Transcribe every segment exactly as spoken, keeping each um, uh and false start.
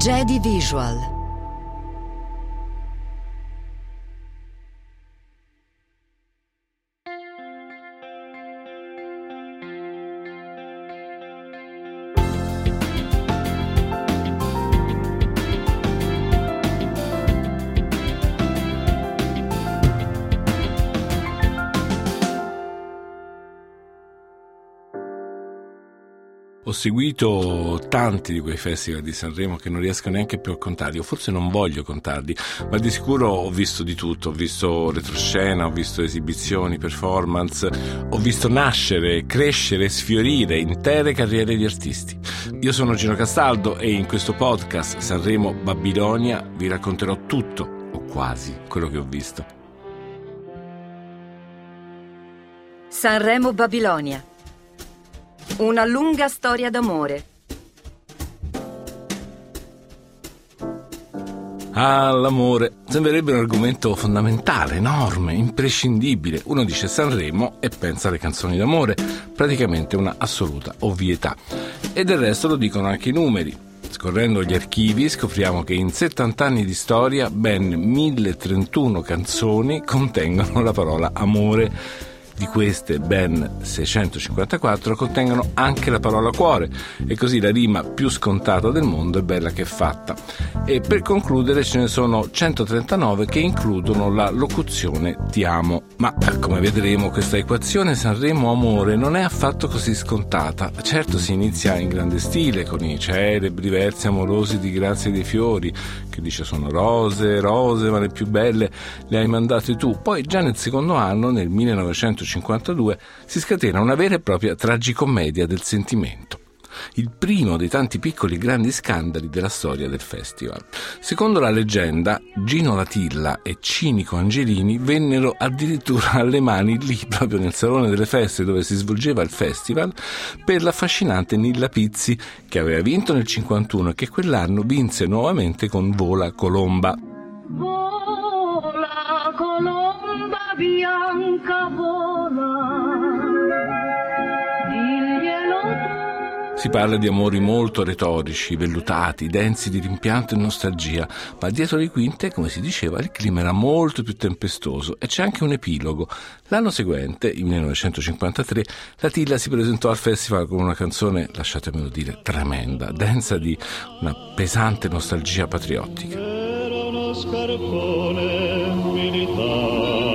Jedi Visual. Ho seguito tanti di quei festival di Sanremo che non riesco neanche più a contarli, o forse non voglio contarli, ma di sicuro ho visto di tutto. Ho visto retroscena, ho visto esibizioni, performance, ho visto nascere, crescere, sfiorire intere carriere di artisti. Io sono Gino Castaldo e in questo podcast Sanremo Babilonia vi racconterò tutto, o quasi, quello che ho visto. Sanremo Babilonia. Una lunga storia d'amore. Ah, l'amore sembrerebbe un argomento fondamentale, enorme, imprescindibile. Uno dice Sanremo e pensa alle canzoni d'amore, praticamente una assoluta ovvietà. E del resto lo dicono anche i numeri. Scorrendo gli archivi scopriamo che in settanta anni di storia ben mille trentuno canzoni contengono la parola amore. Di queste ben seicentocinquantaquattro contengono anche la parola cuore, e così la rima più scontata del mondo è bella che è fatta. E per concludere ce ne sono centotrentanove che includono la locuzione ti amo. Ma come vedremo questa equazione Sanremo amore non è affatto così scontata. Certo, si inizia in grande stile con i celebri versi amorosi di Grazia dei Fiori, che dice sono rose, rose, ma le più belle le hai mandate tu. Poi già nel secondo anno, nel millenovecentocinquantadue, si scatena una vera e propria tragicommedia del sentimento. Il primo dei tanti piccoli grandi scandali della storia del festival. Secondo la leggenda, Gino Latilla e Cinico Angelini vennero addirittura alle mani lì, proprio nel salone delle feste dove si svolgeva il festival, per l'affascinante Nilla Pizzi, che aveva vinto nel cinquantuno e che quell'anno vinse nuovamente con Vola Colomba. Vola colomba bianca, vola, diglielo tu. Si parla di amori molto retorici, vellutati, densi di rimpianto e nostalgia, ma dietro le quinte, come si diceva, il clima era molto più tempestoso e c'è anche un epilogo. L'anno seguente, il millenovecentocinquantatré, Latilla si presentò al festival con una canzone, lasciatemelo dire, tremenda, densa di una pesante nostalgia patriottica. Era uno scarpone militare,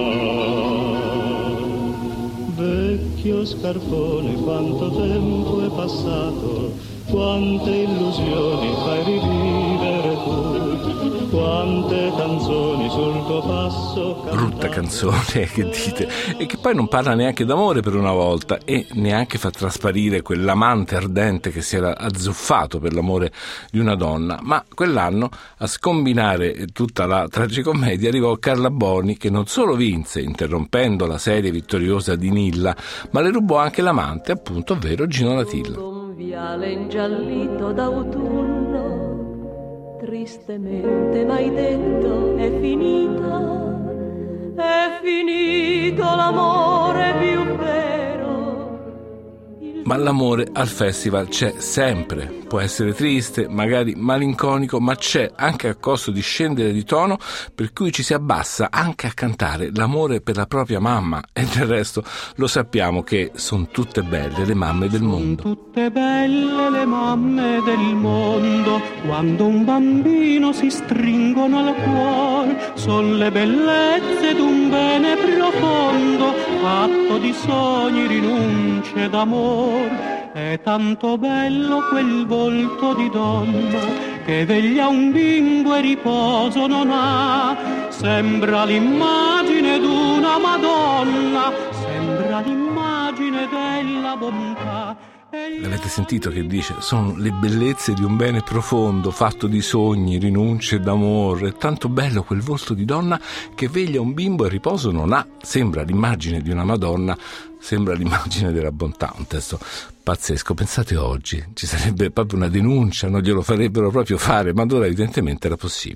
vecchio scarpone, quanto tempo è passato, quante illusioni fai rivivere tu, quante canzoni sul tuo passo cantate. Brutta canzone, che dite, e che poi non parla neanche d'amore per una volta e neanche fa trasparire quell'amante ardente che si era azzuffato per l'amore di una donna. Ma quell'anno a scombinare tutta la tragicommedia arrivò Carla Boni, che non solo vinse interrompendo la serie vittoriosa di Nilla, ma le rubò anche l'amante, appunto, ovvero Gino Latilla. Un viale ingiallito d'autunno, tristemente m'hai detto è finita, è finito l'amore più vero. Il... Ma l'amore al festival c'è sempre, può essere triste, magari malinconico, ma c'è anche a costo di scendere di tono, per cui ci si abbassa anche a cantare l'amore per la propria mamma. E del resto lo sappiamo che sono tutte belle le mamme del mondo. Sono tutte belle le mamme del mondo, quando un bambino si stringono al cuore, sono le bellezze d'un bene profondo, fatto di sogni, rinunce d'amore. È tanto bello quel volto di donna che veglia un bimbo e riposo non ha. Sembra l'immagine d'una Madonna, sembra l'immagine della bontà. L'avete sentito che dice? Sono le bellezze di un bene profondo, fatto di sogni, rinunce d'amore. È tanto bello quel volto di donna che veglia un bimbo e riposo non ha. Sembra l'immagine di una Madonna, sembra l'immagine della bontà. Un testo pazzesco. Pensate oggi, ci sarebbe proprio una denuncia, non glielo farebbero proprio fare, ma allora evidentemente era possibile.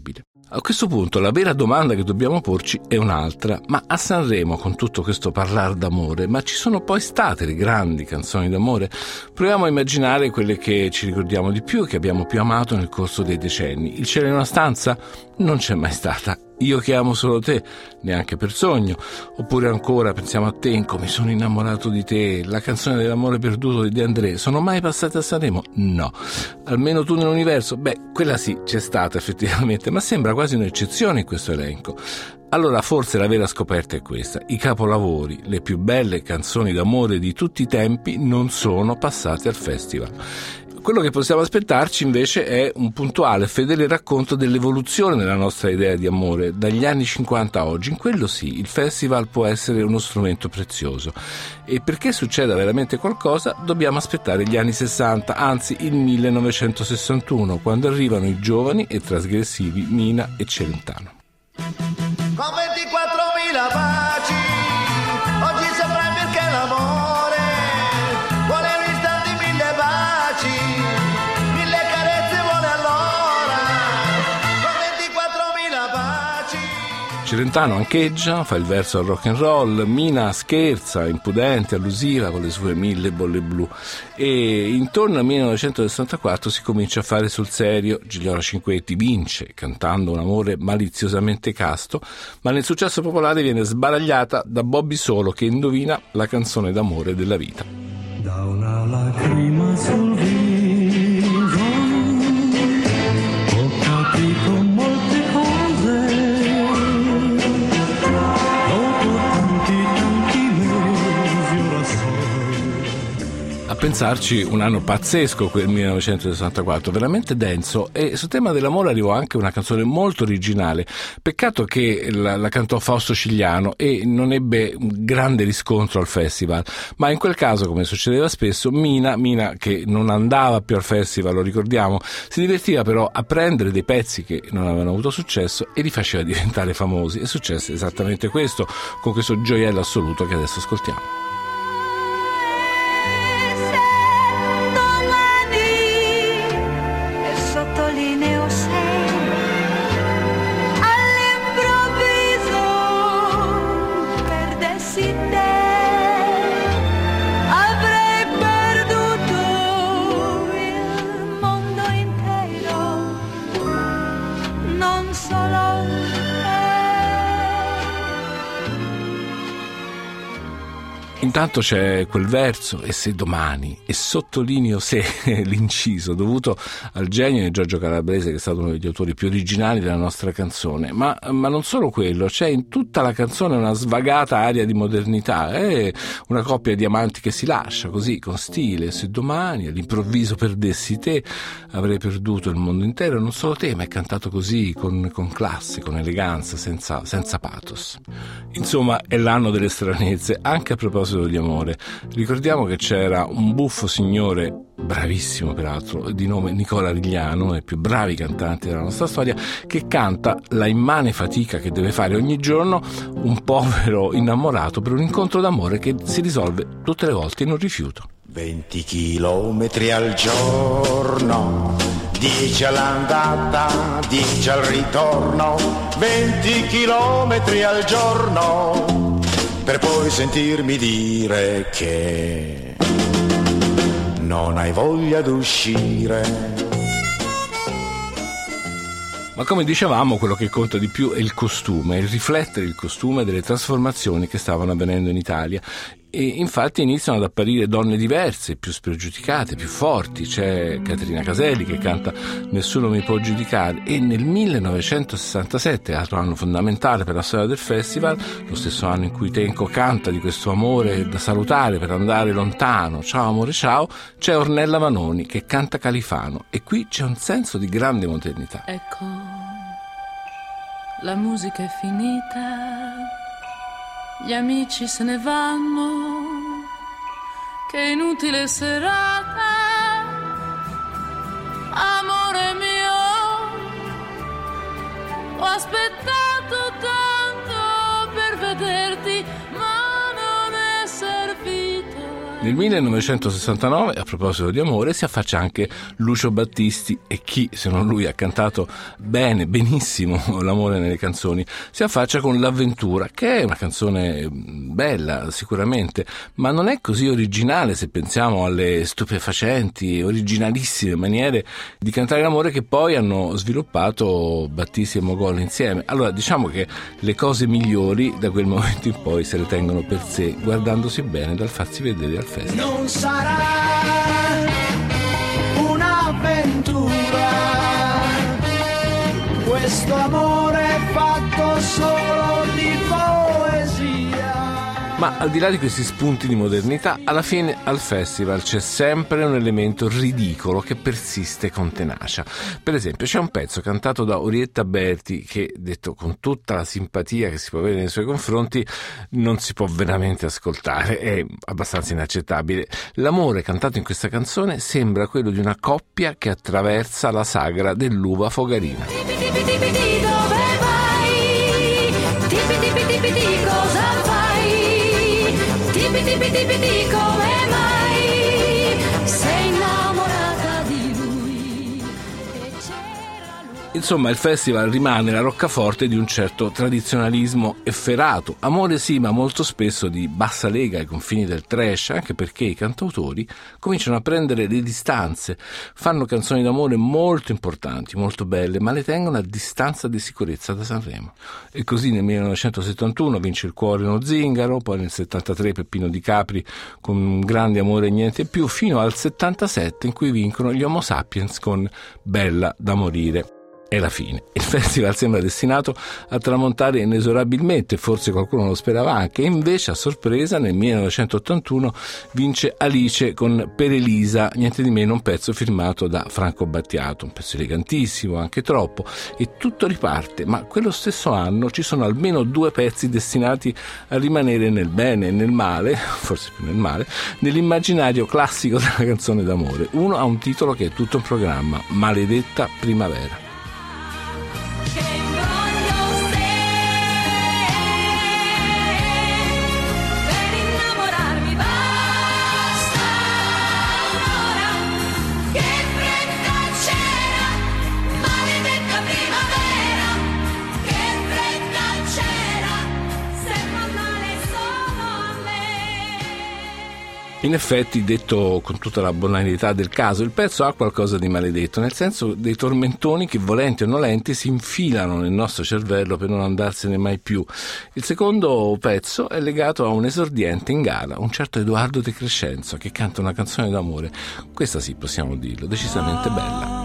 A questo punto la vera domanda che dobbiamo porci è un'altra: ma a Sanremo, con tutto questo parlare d'amore, ma ci sono poi state le grandi canzoni d'amore? Proviamo a immaginare quelle che ci ricordiamo di più e che abbiamo più amato nel corso dei decenni. Il cielo in una stanza? Non c'è mai stata. Io che amo solo te, neanche per sogno. Oppure ancora, pensiamo a te, in come sono innamorato di te, la canzone dell'amore perduto di De André. Sono mai passate a Sanremo? No. Almeno tu nell'universo? Beh, quella sì, c'è stata effettivamente, ma sembra quasi un'eccezione in questo elenco. Allora forse la vera scoperta è questa: i capolavori, le più belle canzoni d'amore di tutti i tempi non sono passate al festival. Quello che possiamo aspettarci invece è un puntuale, fedele racconto dell'evoluzione della nostra idea di amore dagli anni cinquanta a oggi. In quello sì, il festival può essere uno strumento prezioso, e perché succeda veramente qualcosa dobbiamo aspettare gli anni sessanta, anzi il millenovecentosessantuno, quando arrivano i giovani e trasgressivi Mina e Celentano. Con ventiquattromila baci, oggi saprai perché l'amore vuole un istante mille baci, mille carezze vuole allora, con ventiquattromila baci. Celentano ancheggia, fa il verso al rock and roll, Mina scherza, impudente, allusiva con le sue mille bolle blu, e intorno al millenovecentosessantaquattro si comincia a fare sul serio. Gigliola Cinquetti vince cantando un amore maliziosamente casto, ma nel successo popolare viene sbaragliata da Bobby Solo, che indovina la canzone d'amore della vita. Da una lacrima sul viso ho capito molte cose. A pensarci, un anno pazzesco quel millenovecentosessantaquattro, veramente denso, e sul tema dell'amore arrivò anche una canzone molto originale. Peccato che la, la cantò Fausto Cigliano e non ebbe un grande riscontro al festival, ma in quel caso, come succedeva spesso, Mina, Mina che non andava più al festival, lo ricordiamo, si divertiva però a prendere dei pezzi che non avevano avuto successo e li faceva diventare famosi, e successe esattamente questo con questo gioiello assoluto che adesso ascoltiamo. Intanto c'è quel verso, e se domani, e sottolineo se, l'inciso dovuto al genio di Giorgio Calabrese, che è stato uno degli autori più originali della nostra canzone, ma, ma non solo quello, c'è in tutta la canzone una svagata aria di modernità, è una coppia di amanti che si lascia così con stile: se domani all'improvviso perdessi te, avrei perduto il mondo intero, non solo te, ma è cantato così con, con classe, con eleganza, senza, senza pathos. Insomma, è l'anno delle stranezze, anche a proposito di amore. Ricordiamo che c'era un buffo signore, bravissimo peraltro, di nome Nicola Rigliano, uno dei più bravi cantanti della nostra storia, che canta la immane fatica che deve fare ogni giorno un povero innamorato per un incontro d'amore che si risolve tutte le volte in un rifiuto. venti chilometri al giorno, dieci all'andata, dieci al ritorno, venti chilometri al giorno, per poi sentirmi dire che non hai voglia d'uscire. Ma come dicevamo, quello che conta di più è il costume, il riflettere il costume delle trasformazioni che stavano avvenendo in Italia. E infatti iniziano ad apparire donne diverse, più spregiudicate, più forti. C'è Caterina Caselli che canta Nessuno mi può giudicare, e nel millenovecentosessantasette, altro anno fondamentale per la storia del festival, lo stesso anno in cui Tenco canta di questo amore da salutare per andare lontano, ciao amore ciao, c'è Ornella Vanoni che canta Califano, e qui c'è un senso di grande modernità. Ecco, la musica è finita, gli amici se ne vanno, che inutile serata, amore mio, ho aspettato tanto per vederti, ma non è servito. Nel millenovecentosessantanove, a proposito di amore, si affaccia anche Lucio Battisti, e chi se non lui ha cantato bene, benissimo l'amore nelle canzoni, si affaccia con L'avventura, che è una canzone bella sicuramente, ma non è così originale se pensiamo alle stupefacenti, originalissime maniere di cantare l'amore che poi hanno sviluppato Battisti e Mogol insieme. Allora diciamo che le cose migliori da quel momento in poi se le tengono per sé, guardandosi bene dal farsi vedere al festival. Non sarà un'avventura, questo amore fatto solo di poesia. Ma al di là di questi spunti di modernità, alla fine al festival c'è sempre un elemento ridicolo che persiste con tenacia. Per esempio c'è un pezzo cantato da Orietta Berti che, detto con tutta la simpatia che si può avere nei suoi confronti, non si può veramente ascoltare, è abbastanza inaccettabile. L'amore cantato in questa canzone sembra quello di una coppia che attraversa la sagra dell'uva fogarina. Tipi tipi tipi di dove vai? Tipi tipi tipi di cosa fai? Tipi tipi tipi di come mai sei innamorata di lui e c'era lui. Insomma, il festival rimane la roccaforte di un certo tradizionalismo efferato. Amore sì, ma molto spesso di bassa lega ai confini del trash, anche perché i cantautori cominciano a prendere le distanze, fanno canzoni d'amore molto importanti, molto belle, ma le tengono a distanza di sicurezza da Sanremo. E così nel millenovecentosettantuno vince Il cuore uno zingaro, poi nel settantatré Peppino Di Capri con Un grande amore e niente più, fino al settantasette in cui vincono gli Homo Sapiens con Bella da morire. È la fine. Il festival sembra destinato a tramontare inesorabilmente, forse qualcuno lo sperava anche, e invece a sorpresa nel millenovecentottantuno vince Alice con Per Elisa, niente di meno un pezzo firmato da Franco Battiato, un pezzo elegantissimo, anche troppo, e tutto riparte, ma quello stesso anno ci sono almeno due pezzi destinati a rimanere nel bene e nel male, forse più nel male, nell'immaginario classico della canzone d'amore. Uno ha un titolo che è tutto un programma, Maledetta primavera. Che voglio sei per innamorarmi, basta ora, che fretta c'era, maledetta primavera, che fretta c'era, se fa male solo a me. In effetti, detto con tutta la banalità del caso, il pezzo ha qualcosa di maledetto, nel senso dei tormentoni che, volenti o nolenti, si infilano nel nostro cervello per non andarsene mai più. Il secondo pezzo è legato a un esordiente in gara, un certo Edoardo De Crescenzo, che canta una canzone d'amore, questa sì, possiamo dirlo, decisamente bella.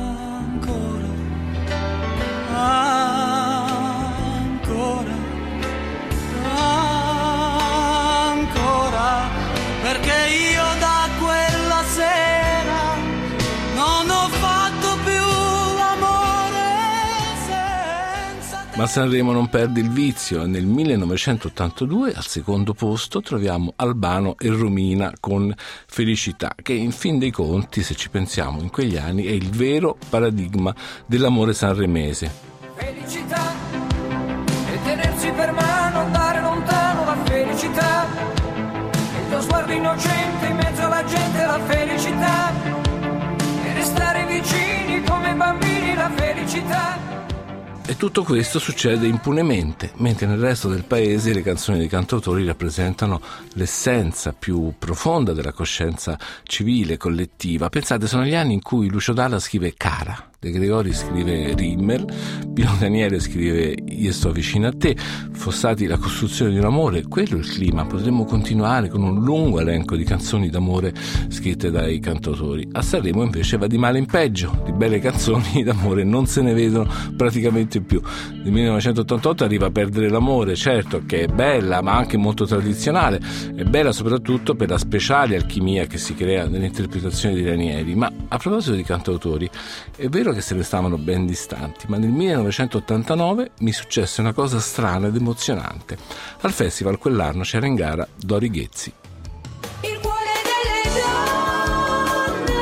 Perché io da quella sera non ho fatto più l'amore senza te. Ma Sanremo non perde il vizio e nel millenovecentottantadue al secondo posto troviamo Albano e Romina con Felicità, che in fin dei conti, se ci pensiamo, in quegli anni è il vero paradigma dell'amore sanremese. Felicità e tenersi per mano, andare lontano, la felicità. Lo sguardo innocente in mezzo alla gente, la felicità, e restare vicini come bambini, la felicità. E tutto questo succede impunemente, mentre nel resto del paese le canzoni dei cantautori rappresentano l'essenza più profonda della coscienza civile, collettiva. Pensate, sono gli anni in cui Lucio Dalla scrive Cara, De Gregori scrive Rimmel, Pino Daniele scrive Io sto vicino a te, Fossati La costruzione di un amore, quello è il clima. Potremmo continuare con un lungo elenco di canzoni d'amore scritte dai cantautori. A Sanremo invece va di male in peggio, di belle canzoni d'amore non se ne vedono praticamente più. Nel millenovecentottantotto arriva A perdere l'amore, certo che è bella ma anche molto tradizionale, è bella soprattutto per la speciale alchimia che si crea nell'interpretazione di Ranieri. Ma a proposito di cantautori, è vero che se ne stavano ben distanti, ma nel millenovecentottantanove mi successe una cosa strana ed emozionante. Al festival quell'anno c'era in gara Dori Ghezzi. Il cuore delle donne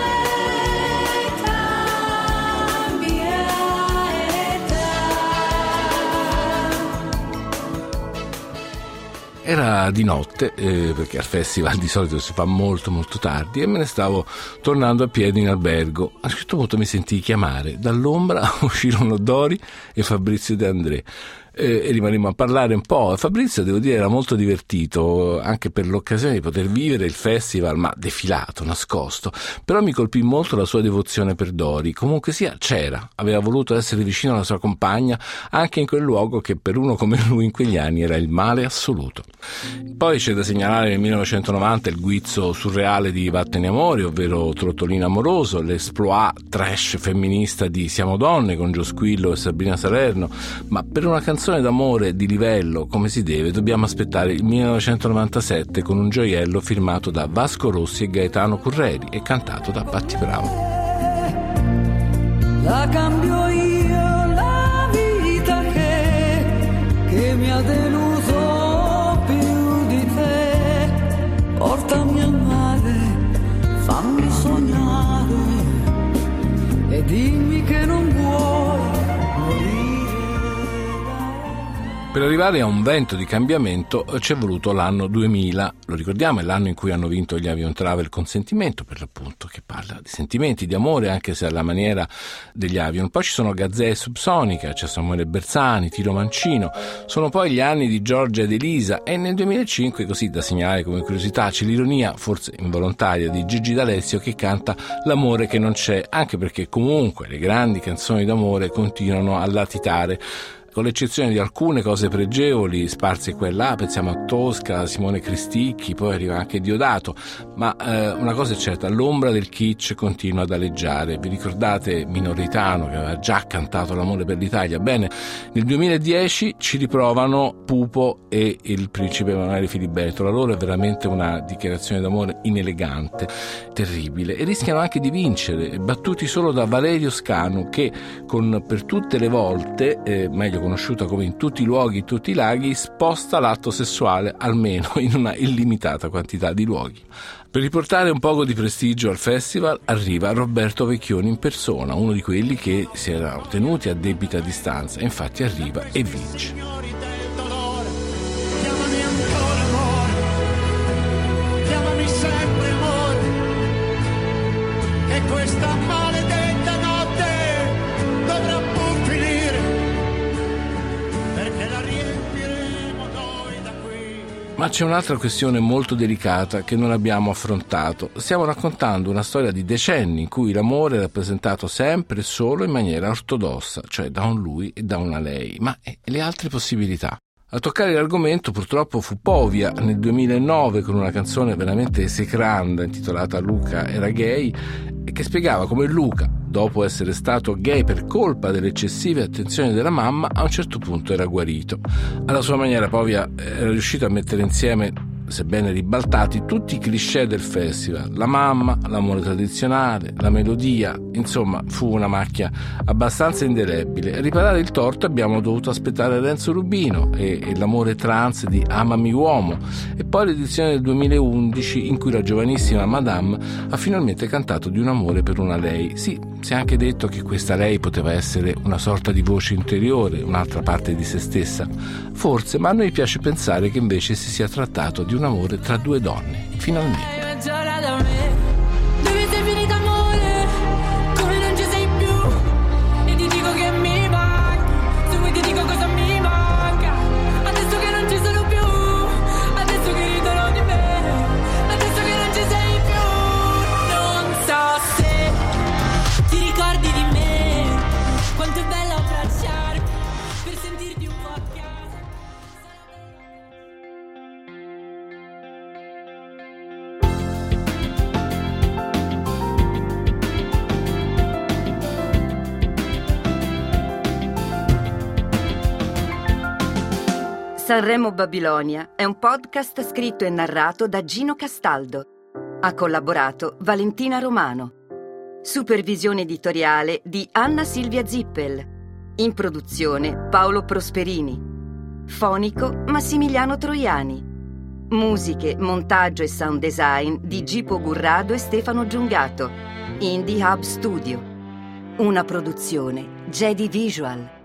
cambia età. Era di notte, eh, perché al festival di solito si fa molto molto tardi, e me ne stavo tornando a piedi in albergo. A un certo punto mi sentii chiamare. Dall'ombra uscirono Dori e Fabrizio De André. E rimanemmo a parlare un po'. Fabrizio, devo dire, era molto divertito anche per l'occasione di poter vivere il festival, ma defilato, nascosto. Però mi colpì molto la sua devozione per Dori. Comunque sia, c'era, aveva voluto essere vicino alla sua compagna anche in quel luogo che per uno come lui in quegli anni era il male assoluto. Poi c'è da segnalare nel millenovecentonovanta il guizzo surreale di Vattene Amore, ovvero Trottolino amoroso, l'exploit trash femminista di Siamo donne con Gio Squillo e Sabrina Salerno, ma per una canzone d'amore di livello come si deve dobbiamo aspettare il millenovecentonovantasette con un gioiello firmato da Vasco Rossi e Gaetano Curreri e cantato da Patti Bravo. La cambio io la vita che, che mi ha deluso più di te. Portami al mare, fammi sognare e dimmi che non vuoi morire. Per arrivare a un vento di cambiamento ci è voluto l'anno duemila, lo ricordiamo, è l'anno in cui hanno vinto gli Avion Travel con Sentimento, per l'appunto, che parla di sentimenti, di amore, anche se alla maniera degli Avion. Poi ci sono Gazzè e Subsonica, c'è Samuele Bersani, Tiro Mancino, sono poi gli anni di Giorgia ed Elisa, e nel duemilacinque, così da segnalare come curiosità, c'è l'ironia, forse involontaria, di Gigi D'Alessio che canta L'amore che non c'è, anche perché comunque le grandi canzoni d'amore continuano a latitare, con l'eccezione di alcune cose pregevoli sparse qua e là. Pensiamo a Tosca, Simone Cristicchi, poi arriva anche Diodato, ma eh, una cosa è certa, l'ombra del kitsch continua ad aleggiare. Vi ricordate Minoritano che aveva già cantato L'amore per l'Italia? Bene, nel duemiladieci ci riprovano Pupo e il principe Emanuele Filiberto. La loro è veramente una dichiarazione d'amore inelegante, terribile, e rischiano anche di vincere, battuti solo da Valerio Scanu che con Per tutte le volte, eh, meglio conosciuta come In tutti i luoghi, in tutti i laghi, sposta l'atto sessuale almeno in una illimitata quantità di luoghi. Per riportare un poco di prestigio al festival arriva Roberto Vecchioni in persona, uno di quelli che si erano tenuti a debita distanza, e infatti arriva e vince. Chiamami ancora amore, chiamami sempre amore, e questa maledetta notte dovrà pur finire, perché la riempiremo noi da qui. Ma c'è un'altra questione molto delicata che non abbiamo affrontato. Stiamo raccontando una storia di decenni in cui l'amore è rappresentato sempre e solo in maniera ortodossa, cioè da un lui e da una lei, ma e le altre possibilità? A toccare l'argomento purtroppo fu Povia nel duemilanove con una canzone veramente esecranda intitolata Luca era gay, e che spiegava come Luca, dopo essere stato gay per colpa delle eccessive attenzioni della mamma, a un certo punto era guarito. Alla sua maniera Povia era riuscito a mettere insieme, sebbene ribaltati, tutti i cliché del festival: la mamma, l'amore tradizionale, la melodia, insomma fu una macchia abbastanza indelebile. A riparare il torto abbiamo dovuto aspettare Renzo Rubino e, e l'amore trans di Amami Uomo, e poi l'edizione del duemilaundici in cui la giovanissima Madame ha finalmente cantato di un amore per una lei. Sì, si è anche detto che questa lei poteva essere una sorta di voce interiore, un'altra parte di se stessa, forse, ma a noi piace pensare che invece si sia trattato di un amore tra due donne, finalmente. Dove sei finito amore? Come non ci sei più? E ti dico che mi manca. Se vuoi ti dico cosa mi manca. Adesso che non ci sono più, adesso che ridono di me, adesso che non ci sei più. Non so se ti ricordi di me, quanto è bello abbracciarti per sentirti un po' a casa. Sanremo Babilonia è un podcast scritto e narrato da Gino Castaldo. Ha collaborato Valentina Romano. Supervisione editoriale di Anna Silvia Zippel. In produzione Paolo Prosperini. Fonico Massimiliano Troiani. Musiche, montaggio e sound design di Gipo Gurrado e Stefano Giungato. Indie Hub Studio. Una produzione Jedi Visual.